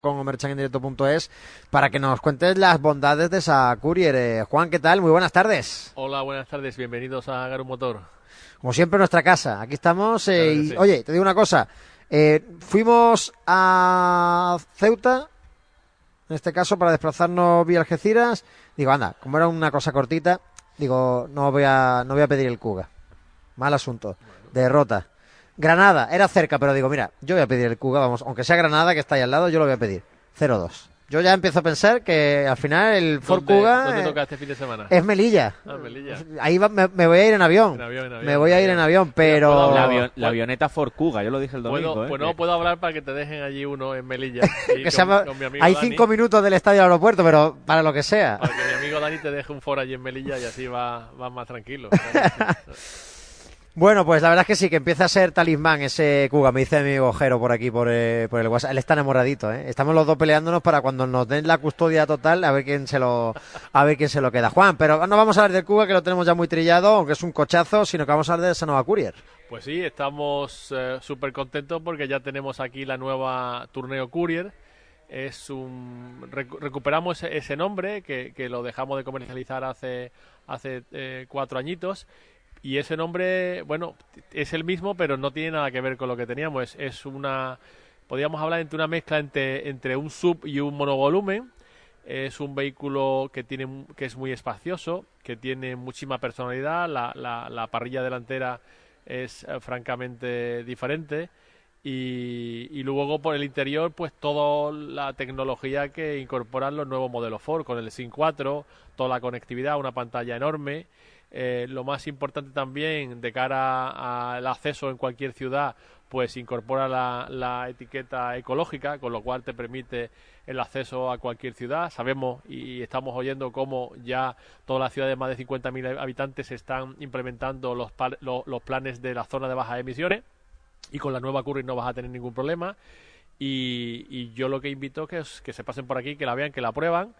con merchandirecto.es para que nos cuentes las bondades de esa Courier. Juan, ¿qué tal? Muy buenas tardes. Hola, buenas tardes, bienvenidos a Garum Motor. Como siempre, en nuestra casa. Aquí estamos. Claro que Y, sí. oye, te digo una cosa. Fuimos a Ceuta, en este caso, para desplazarnos vía Algeciras. Digo, anda, como era una cosa cortita, digo, no voy a pedir el Kuga. Mal asunto. Derrota. Granada, era cerca, pero digo, mira, yo voy a pedir el Kuga, vamos, aunque sea Granada, que está ahí al lado, yo lo voy a pedir. 0-2. Yo ya empiezo a pensar que al final el Ford Kuga ¿Dónde toca este fin de semana? es Melilla. Ah, Melilla. Ahí me voy a ir en avión. Me voy a ir en avión, pero... La avioneta Ford Kuga, yo lo dije el domingo. Pues no puedo hablar para que te dejen allí uno en Melilla. Que con mi amigo hay Dani, 5 minutos del estadio al aeropuerto, pero para lo que sea. para que mi amigo Dani te deje un Ford allí en Melilla y así va más tranquilo. Bueno, pues la verdad es que sí, que empieza a ser talismán ese Kuga, me dice mi amigo Jero por aquí, por el WhatsApp. Él está enamoradito, ¿eh? Estamos los dos peleándonos para cuando nos den la custodia total, a ver quién se lo queda. Juan, pero no vamos a hablar del Kuga, que lo tenemos ya muy trillado, aunque es un cochazo, sino que vamos a hablar de esa nueva Courier. Pues sí, estamos súper contentos porque ya tenemos aquí la nueva Tourneo Courier. Recuperamos ese nombre que lo dejamos de comercializar hace 4 añitos. Y ese nombre, bueno, es el mismo, pero no tiene nada que ver con lo que teníamos. Podríamos hablar entre una mezcla entre un sub y un monovolumen. Es un vehículo que es muy espacioso, que tiene muchísima personalidad. La parrilla delantera es francamente diferente. Y luego por el interior, pues toda la tecnología que incorporan los nuevos modelos Ford, con el SYNC 4, toda la conectividad, una pantalla enorme. Lo más importante también de cara al acceso en cualquier ciudad, pues incorpora la etiqueta ecológica, con lo cual te permite el acceso a cualquier ciudad. Sabemos y estamos oyendo cómo ya todas las ciudades de más de 50.000 habitantes están implementando los planes de la zona de bajas emisiones, y con la nueva Courier no vas a tener ningún problema. Y yo lo que invito es que se pasen por aquí, que la vean, que la prueban.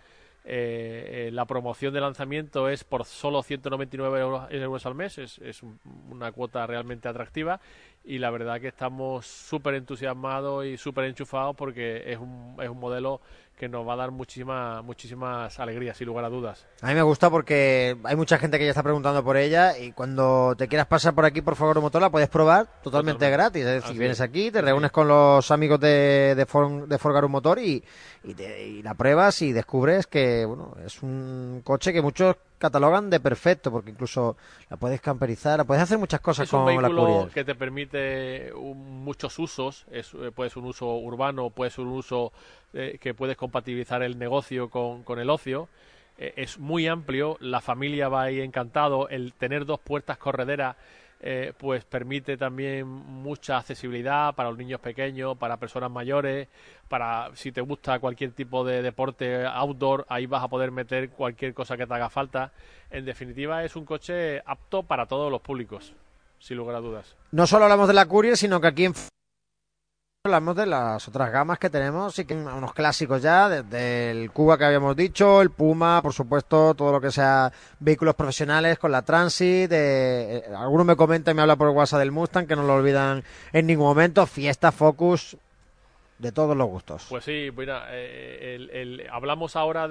La promoción de lanzamiento es por solo 199 euros al mes, es una cuota realmente atractiva, y la verdad que estamos súper entusiasmados y súper enchufados porque es un modelo que nos va a dar muchísimas alegrías, sin lugar a dudas. A mí me gusta porque hay mucha gente que ya está preguntando por ella, y cuando te quieras pasar por aquí por Ford Motor la puedes probar totalmente gratis. Es decir, vienes aquí, te reúnes con los amigos de Ford Garum Motor y la pruebas y descubres que bueno, es un coche que muchos catalogan de perfecto, porque incluso la puedes camperizar, la puedes hacer muchas cosas con la Courier. Es un vehículo que te permite muchos usos. Puede ser un uso urbano, puede ser un uso que puedes compatibilizar el negocio con el ocio. Es muy amplio, la familia va ahí encantado. El tener 2 puertas correderas pues permite también mucha accesibilidad para los niños pequeños, para personas mayores, para si te gusta cualquier tipo de deporte outdoor, ahí vas a poder meter cualquier cosa que te haga falta. En definitiva, es un coche apto para todos los públicos, sin lugar a dudas. No solo hablamos de la Courier, sino que aquí hablamos de las otras gamas que tenemos, y que unos clásicos ya, desde el Kuga que habíamos dicho, el Puma, por supuesto, todo lo que sea vehículos profesionales con la Transit. Alguno me comenta y me habla por WhatsApp del Mustang, que no lo olvidan en ningún momento. Fiesta, Focus, de todos los gustos. Pues sí, mira, hablamos ahora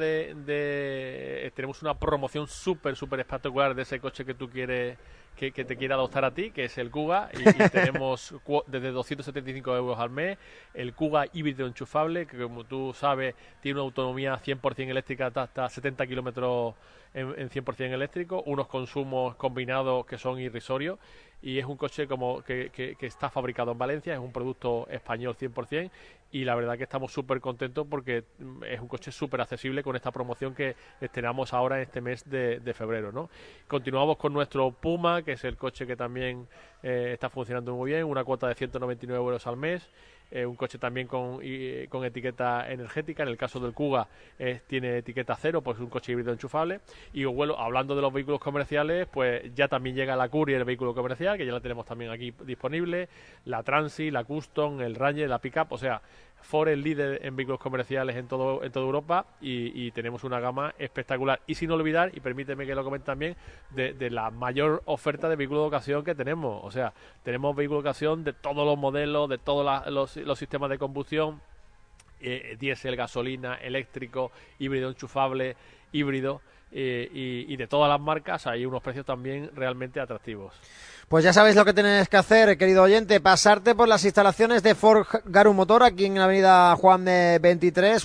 tenemos una promoción súper espectacular de ese coche que tú quieres, que te quiera adoptar a ti, que es el Kuga, y tenemos desde 275 euros al mes el Kuga híbrido enchufable, que como tú sabes tiene una autonomía 100% eléctrica hasta 70 kilómetros en 100% eléctrico, unos consumos combinados que son irrisorios, y es un coche que está fabricado en Valencia, es un producto español 100%, y la verdad que estamos súper contentos porque es un coche súper accesible con esta promoción que estrenamos ahora en este mes de febrero, ¿no? Continuamos con nuestro Puma, que es el coche que también está funcionando muy bien, una cuota de 199 euros al mes. Un coche también con etiqueta energética. En el caso del Kuga tiene etiqueta cero, pues es un coche híbrido enchufable. Y bueno, hablando de los vehículos comerciales, pues ya también llega la Courier, el vehículo comercial, que ya la tenemos también aquí disponible, la Transit, la Custom, el Ranger, la Pickup. O sea, Ford es líder en vehículos comerciales en toda Europa, y tenemos una gama espectacular. Y sin olvidar, y permíteme que lo comente también, de la mayor oferta de vehículos de ocasión que tenemos. O sea, tenemos vehículos de ocasión de todos los modelos, de todos los sistemas de combustión, diésel, gasolina, eléctrico, híbrido enchufable, híbrido, y de todas las marcas hay unos precios también realmente atractivos. Pues ya sabéis lo que tenéis que hacer, querido oyente, pasarte por las instalaciones de Ford Garu Motor aquí en la avenida Juan de 23,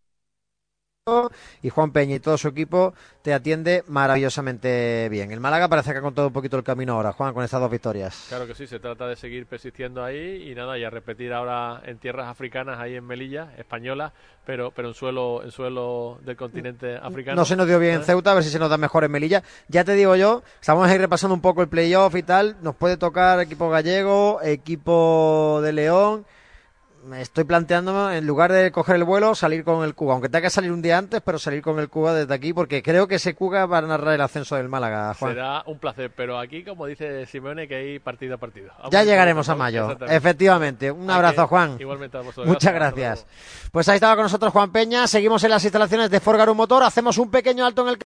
y Juan Peña y todo su equipo te atiende maravillosamente bien. El Málaga parece que ha contado un poquito el camino ahora, Juan, con estas 2 victorias. Claro que sí, se trata de seguir persistiendo ahí y nada, y a repetir ahora en tierras africanas, ahí en Melilla, española, pero en suelo del continente africano. No se nos dio bien en Ceuta, a ver si se nos da mejor en Melilla. Ya te digo yo, estamos ahí repasando un poco el playoff y tal, nos puede tocar equipo gallego, equipo de León. Me estoy planteándome, en lugar de coger el vuelo, salir con el Cuba, aunque tenga que salir un día antes, pero salir con el Cuba desde aquí, porque creo que ese Cuba va a narrar el ascenso del Málaga, Juan. Será un placer, pero aquí, como dice Simeone, que hay partido a partido. Ya llegaremos a mayo, efectivamente. Un abrazo, Juan. Igualmente a vosotros. Muchas gracias. Pues ahí estaba con nosotros Juan Peña, seguimos en las instalaciones de Ford Garu Motor, hacemos un pequeño alto en el